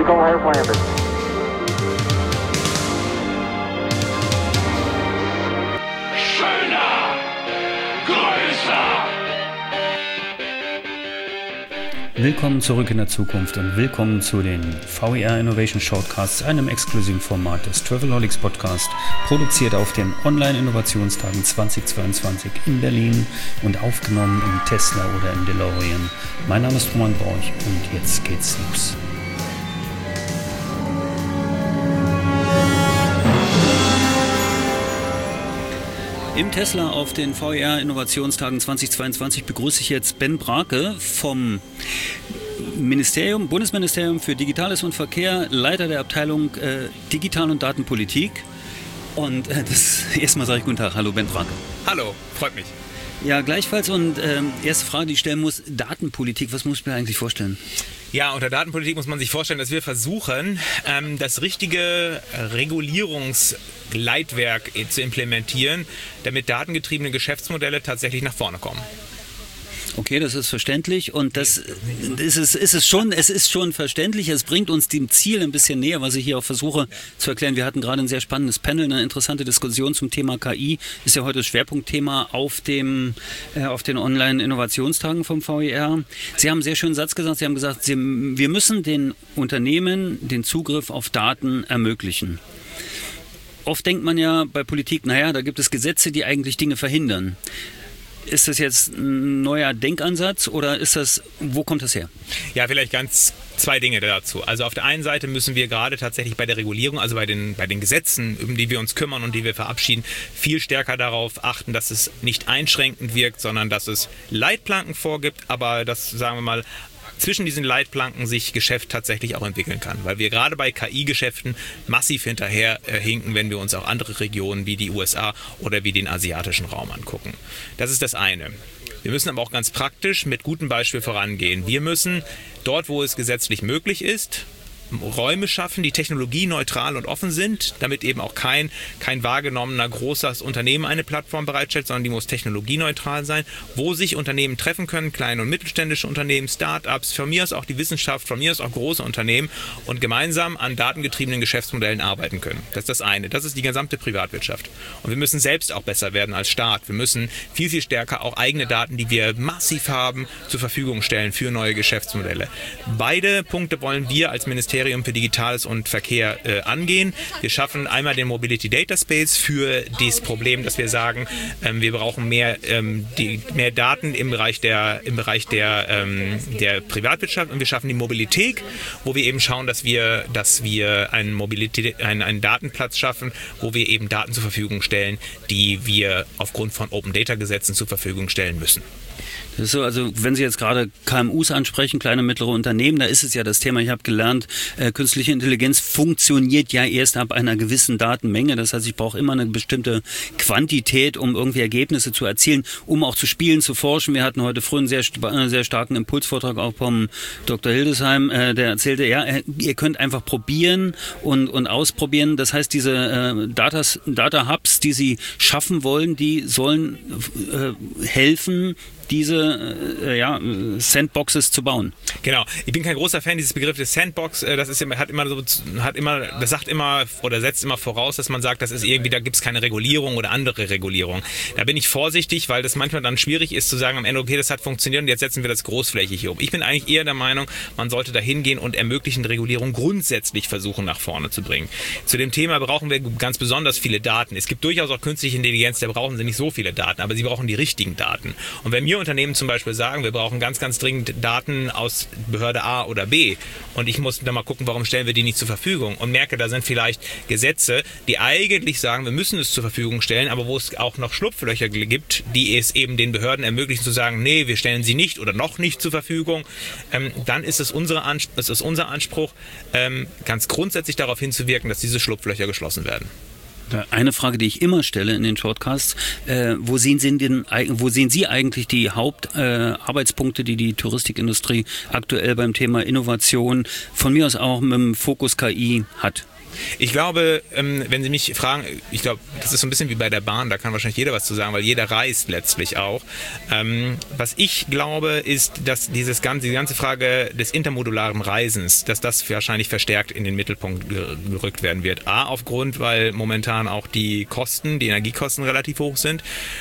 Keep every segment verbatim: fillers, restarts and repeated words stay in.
Eagle has landed. Schöner, größer. Willkommen zurück in der Zukunft und willkommen zu den V E R Innovation Shortcasts, einem exklusiven Format des Travelholics Podcast, produziert auf den Online-Innovationstagen zweitausendzweiundzwanzig in Berlin und aufgenommen im Tesla oder im DeLorean. Mein Name ist Roman Borch und jetzt geht's los. Im Tesla auf den V E R Innovationstagen zweitausendzweiundzwanzig begrüße ich jetzt Ben Brake vom Ministerium, Bundesministerium für Digitales und Verkehr, Leiter der Abteilung äh, Digital- und Datenpolitik. Und äh, das erstmal sage ich guten Tag. Hallo Ben Brake. Hallo, freut mich. Ja, gleichfalls. Und ähm, erste Frage, die ich stellen muss, Datenpolitik, was muss ich mir eigentlich vorstellen? Ja, unter Datenpolitik muss man sich vorstellen, dass wir versuchen, ähm, das richtige Regulierungsleitwerk zu implementieren, damit datengetriebene Geschäftsmodelle tatsächlich nach vorne kommen. Okay, das ist verständlich und das ist es, ist es schon, es ist schon verständlich, es bringt uns dem Ziel ein bisschen näher, was ich hier auch versuche zu erklären. Wir hatten gerade ein sehr spannendes Panel, eine interessante Diskussion zum Thema K I, ist ja heute das Schwerpunktthema auf dem, äh, auf den Online-Innovationstagen vom V E R. Sie haben einen sehr schönen Satz gesagt, Sie haben gesagt, Sie, wir müssen den Unternehmen den Zugriff auf Daten ermöglichen. Oft denkt man ja bei Politik, naja, da gibt es Gesetze, die eigentlich Dinge verhindern. Ist das jetzt ein neuer Denkansatz oder ist das, wo kommt das her? Ja, vielleicht ganz zwei Dinge dazu. Also auf der einen Seite müssen wir gerade tatsächlich bei der Regulierung, also bei den, bei den Gesetzen, um die wir uns kümmern und die wir verabschieden, viel stärker darauf achten, dass es nicht einschränkend wirkt, sondern dass es Leitplanken vorgibt, aber dass, sagen wir mal, zwischen diesen Leitplanken sich Geschäft tatsächlich auch entwickeln kann. Weil wir gerade bei K I-Geschäften massiv hinterher äh, hinken, wenn wir uns auch andere Regionen wie die U S A oder wie den asiatischen Raum angucken. Das ist das eine. Wir müssen aber auch ganz praktisch mit gutem Beispiel vorangehen. Wir müssen dort, wo es gesetzlich möglich ist, Räume schaffen, die technologieneutral und offen sind, damit eben auch kein, kein wahrgenommener großes Unternehmen eine Plattform bereitstellt, sondern die muss technologieneutral sein, wo sich Unternehmen treffen können, kleine und mittelständische Unternehmen, Start-ups, von mir aus auch die Wissenschaft, von mir aus auch große Unternehmen und gemeinsam an datengetriebenen Geschäftsmodellen arbeiten können. Das ist das eine. Das ist die gesamte Privatwirtschaft. Und wir müssen selbst auch besser werden als Staat. Wir müssen viel, viel stärker auch eigene Daten, die wir massiv haben, zur Verfügung stellen für neue Geschäftsmodelle. Beide Punkte wollen wir als Ministerium für Digitales und Verkehr äh, angehen. Wir schaffen einmal den Mobility Data Space für dieses Problem, dass wir sagen, ähm, wir brauchen mehr, ähm, die, mehr Daten im Bereich der, im Bereich der, ähm, der Privatwirtschaft und wir schaffen die Mobilität, wo wir eben schauen, dass wir, dass wir einen, Mobilität, einen, einen Datenplatz schaffen, wo wir eben Daten zur Verfügung stellen, die wir aufgrund von Open Data Gesetzen zur Verfügung stellen müssen. Das ist so, also wenn Sie jetzt gerade K M Us ansprechen, kleine und mittlere Unternehmen, da ist es ja das Thema, ich habe gelernt, äh, künstliche Intelligenz funktioniert ja erst ab einer gewissen Datenmenge. Das heißt, ich brauche immer eine bestimmte Quantität, um irgendwie Ergebnisse zu erzielen, um auch zu spielen, zu forschen. Wir hatten heute früh einen sehr, sehr starken Impulsvortrag auch vom Doktor Hildesheim, äh, der erzählte, ja, ihr könnt einfach probieren und, und ausprobieren. Das heißt, diese äh, Datas, Data Hubs, die Sie schaffen wollen, die sollen äh, helfen, diese äh, ja, Sandboxes zu bauen. Genau. Ich bin kein großer Fan dieses Begriffs des Sandbox. Das ist immer, hat immer so, hat immer, das sagt immer oder setzt immer voraus, dass man sagt, das ist irgendwie, da gibt es keine Regulierung oder andere Regulierung. Da bin ich vorsichtig, weil das manchmal dann schwierig ist zu sagen am Ende, okay, das hat funktioniert und jetzt setzen wir das großflächig hier um. Ich bin eigentlich eher der Meinung, man sollte da hingehen und ermöglichende Regulierung grundsätzlich versuchen nach vorne zu bringen. Zu dem Thema brauchen wir ganz besonders viele Daten. Es gibt durchaus auch künstliche Intelligenz, da brauchen sie nicht so viele Daten, aber sie brauchen die richtigen Daten. Und wenn mir Unternehmen zum Beispiel sagen, wir brauchen ganz, ganz dringend Daten aus Behörde A oder B und ich muss da mal gucken, warum stellen wir die nicht zur Verfügung und merke, da sind vielleicht Gesetze, die eigentlich sagen, wir müssen es zur Verfügung stellen, aber wo es auch noch Schlupflöcher gibt, die es eben den Behörden ermöglichen zu sagen, nee, wir stellen sie nicht oder noch nicht zur Verfügung, ähm, dann ist es, unsere Ans- es ist unser Anspruch, ähm, ganz grundsätzlich darauf hinzuwirken, dass diese Schlupflöcher geschlossen werden. Eine Frage, die ich immer stelle in den Shortcasts, äh, wo, sehen Sie denn, wo sehen Sie eigentlich die Hauptarbeitspunkte, äh, die die Touristikindustrie aktuell beim Thema Innovation, von mir aus auch mit dem Fokus K I hat? Ich glaube, wenn Sie mich fragen, ich glaube, das ist so ein bisschen wie bei der Bahn, da kann wahrscheinlich jeder was zu sagen, weil jeder reist letztlich auch. Was ich glaube, ist, dass dieses ganze, die ganze Frage des intermodularen Reisens, dass das wahrscheinlich verstärkt in den Mittelpunkt gerückt werden wird. A, aufgrund, weil momentan auch die Kosten, die Energiekosten relativ hoch sind,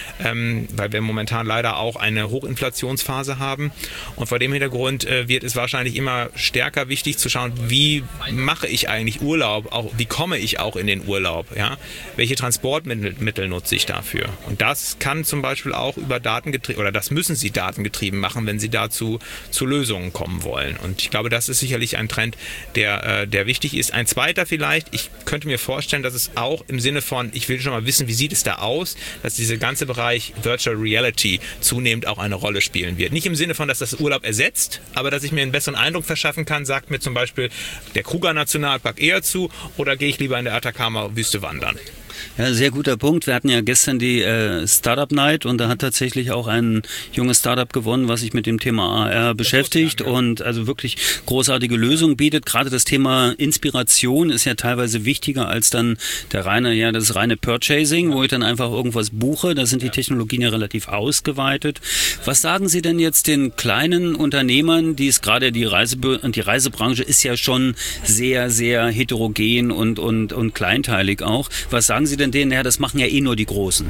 weil wir momentan leider auch eine Hochinflationsphase haben. Und vor dem Hintergrund wird es wahrscheinlich immer stärker wichtig zu schauen, wie mache ich eigentlich Urlaub, auch wie komme ich auch in den Urlaub, ja? Welche Transportmittel nutze ich dafür? Und das kann zum Beispiel auch über Datengetrieben, oder das müssen Sie datengetrieben machen, wenn Sie dazu zu Lösungen kommen wollen. Und ich glaube, das ist sicherlich ein Trend, der, der wichtig ist. Ein zweiter vielleicht, ich könnte mir vorstellen, dass es auch im Sinne von, ich will schon mal wissen, wie sieht es da aus, dass dieser ganze Bereich Virtual Reality zunehmend auch eine Rolle spielen wird. Nicht im Sinne von, dass das Urlaub ersetzt, aber dass ich mir einen besseren Eindruck verschaffen kann, sagt mir zum Beispiel der Kruger Nationalpark eher zu, oder gehe ich lieber in der Atacama-Wüste wandern? Ja, sehr guter Punkt. Wir hatten ja gestern die äh, Startup Night und da hat tatsächlich auch ein junges Startup gewonnen, was sich mit dem Thema A R beschäftigt und also wirklich großartige Lösungen bietet. Gerade das Thema Inspiration ist ja teilweise wichtiger als dann der reine, ja, das reine Purchasing, wo ich dann einfach irgendwas buche. Da sind die Technologien ja relativ ausgeweitet. Was sagen Sie denn jetzt den kleinen Unternehmern, die es gerade die Reise die Reisebranche ist ja schon sehr, sehr heterogen und, und, und kleinteilig auch. Was sagen Sie denn denen, ja, das machen ja eh nur die Großen?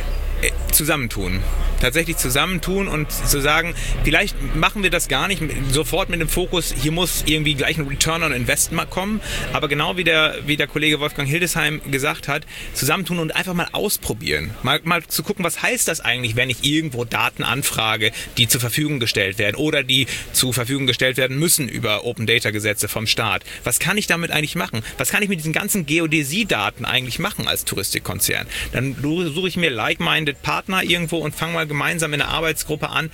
Zusammentun. Tatsächlich zusammentun und zu sagen, vielleicht machen wir das gar nicht sofort mit dem Fokus, hier muss irgendwie gleich ein Return on Investment kommen, aber genau wie der, wie der Kollege Wolfgang Hildesheim gesagt hat, zusammentun und einfach mal ausprobieren. Mal, mal zu gucken, was heißt das eigentlich, wenn ich irgendwo Daten anfrage, die zur Verfügung gestellt werden oder die zur Verfügung gestellt werden müssen über Open Data Gesetze vom Staat. Was kann ich damit eigentlich machen? Was kann ich mit diesen ganzen Geodäsie-Daten eigentlich machen als Touristikkonzern? Dann suche ich mir like-minded Partner irgendwo und fange mal gemeinsam in einer Arbeitsgruppe an,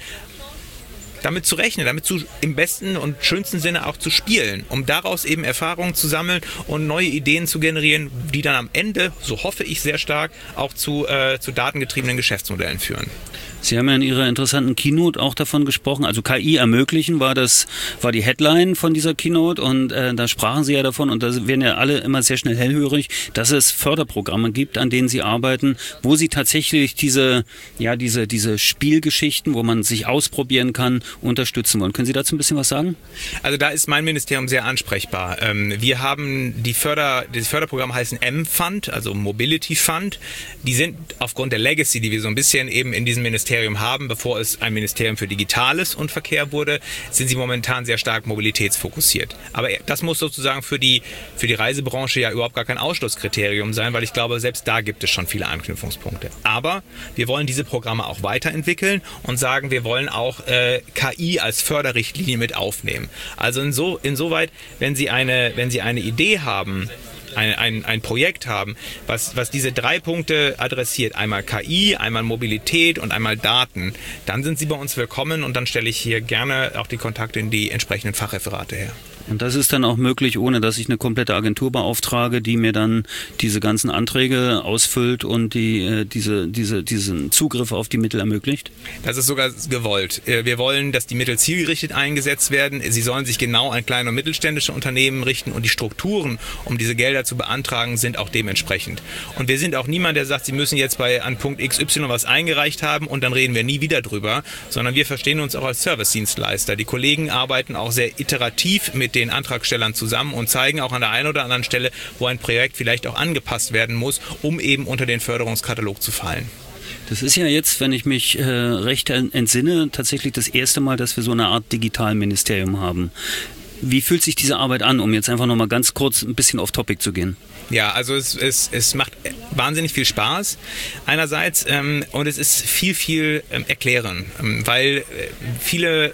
damit zu rechnen, damit zu, im besten und schönsten Sinne auch zu spielen, um daraus eben Erfahrungen zu sammeln und neue Ideen zu generieren, die dann am Ende, so hoffe ich sehr stark, auch zu, äh, zu datengetriebenen Geschäftsmodellen führen. Sie haben ja in Ihrer interessanten Keynote auch davon gesprochen, also K I ermöglichen war das, war die Headline von dieser Keynote und äh, da sprachen Sie ja davon und da werden ja alle immer sehr schnell hellhörig, dass es Förderprogramme gibt, an denen Sie arbeiten, wo Sie tatsächlich diese, ja, diese, diese Spielgeschichten, wo man sich ausprobieren kann, unterstützen wollen. Können Sie dazu ein bisschen was sagen? Also da ist mein Ministerium sehr ansprechbar. Wir haben die Förder, das Förderprogramm heißen M-Fund, also Mobility Fund. Die sind aufgrund der Legacy, die wir so ein bisschen eben in diesem Ministerium haben, bevor es ein Ministerium für Digitales und Verkehr wurde, sind sie momentan sehr stark mobilitätsfokussiert. Aber das muss sozusagen für die, für die Reisebranche ja überhaupt gar kein Ausschlusskriterium sein, weil ich glaube, selbst da gibt es schon viele Anknüpfungspunkte. Aber wir wollen diese Programme auch weiterentwickeln und sagen, wir wollen auch äh, K I als Förderrichtlinie mit aufnehmen. Also inso, insoweit, wenn Sie eine, wenn Sie eine Idee haben, Ein, ein, ein Projekt haben, was, was diese drei Punkte adressiert, einmal K I, einmal Mobilität und einmal Daten, dann sind Sie bei uns willkommen und dann stelle ich hier gerne auch die Kontakte in die entsprechenden Fachreferate her. Und das ist dann auch möglich, ohne dass ich eine komplette Agentur beauftrage, die mir dann diese ganzen Anträge ausfüllt und die, äh, diese, diese, diesen Zugriff auf die Mittel ermöglicht? Das ist sogar gewollt. Wir wollen, dass die Mittel zielgerichtet eingesetzt werden. Sie sollen sich genau an kleine und mittelständische Unternehmen richten und die Strukturen, um diese Gelder zu beantragen, sind auch dementsprechend. Und wir sind auch niemand, der sagt, Sie müssen jetzt bei an Punkt X Y was eingereicht haben und dann reden wir nie wieder drüber, sondern wir verstehen uns auch als Service-Dienstleister. Die Kollegen arbeiten auch sehr iterativ mit den Antragstellern zusammen und zeigen auch an der einen oder anderen Stelle, wo ein Projekt vielleicht auch angepasst werden muss, um eben unter den Förderungskatalog zu fallen. Das ist ja jetzt, wenn ich mich äh, recht entsinne, tatsächlich das erste Mal, dass wir so eine Art Digitalministerium haben. Wie fühlt sich diese Arbeit an, um jetzt einfach nochmal ganz kurz ein bisschen off Topic zu gehen? Ja, also es, es, es macht wahnsinnig viel Spaß einerseits ähm, und es ist viel, viel ähm, erklären, ähm, weil äh, viele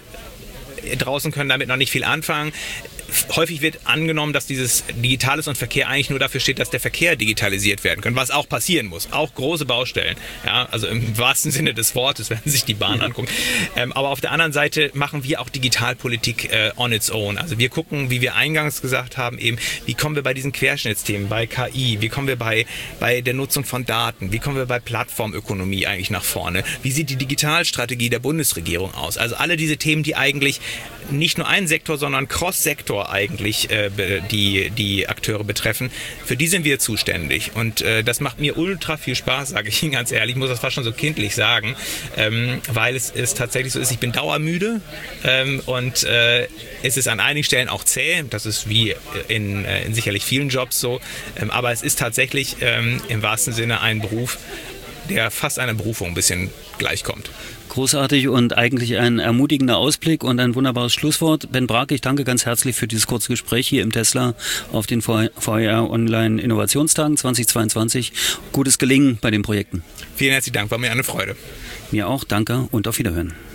draußen können damit noch nicht viel anfangen. Häufig wird angenommen, dass dieses Digitales und Verkehr eigentlich nur dafür steht, dass der Verkehr digitalisiert werden kann, was auch passieren muss. Auch große Baustellen. Ja, also im wahrsten Sinne des Wortes, wenn Sie sich die Bahn angucken. Ähm, aber auf der anderen Seite machen wir auch Digitalpolitik äh, on its own. Also wir gucken, wie wir eingangs gesagt haben, eben, wie kommen wir bei diesen Querschnittsthemen, bei K I, wie kommen wir bei, bei der Nutzung von Daten, wie kommen wir bei Plattformökonomie eigentlich nach vorne, wie sieht die Digitalstrategie der Bundesregierung aus. Also alle diese Themen, die eigentlich nicht nur ein Sektor, sondern Cross-Sektor Sektor eigentlich äh, die, die Akteure betreffen. Für die sind wir zuständig. Und äh, das macht mir ultra viel Spaß, sage ich Ihnen ganz ehrlich. Ich muss das fast schon so kindlich sagen, ähm, weil es ist tatsächlich so ist, ich bin dauermüde ähm, und äh, es ist an einigen Stellen auch zäh. Das ist wie in, äh, in sicherlich vielen Jobs so. Ähm, aber es ist tatsächlich ähm, im wahrsten Sinne ein Beruf, der fast einer Berufung ein bisschen gleichkommt. Großartig und eigentlich ein ermutigender Ausblick und ein wunderbares Schlusswort. Ben Brake, ich danke ganz herzlich für dieses kurze Gespräch hier im Tesla auf den V R Online Innovationstagen zweitausendzweiundzwanzig. Gutes Gelingen bei den Projekten. Vielen herzlichen Dank, war mir eine Freude. Mir auch, danke und auf Wiederhören.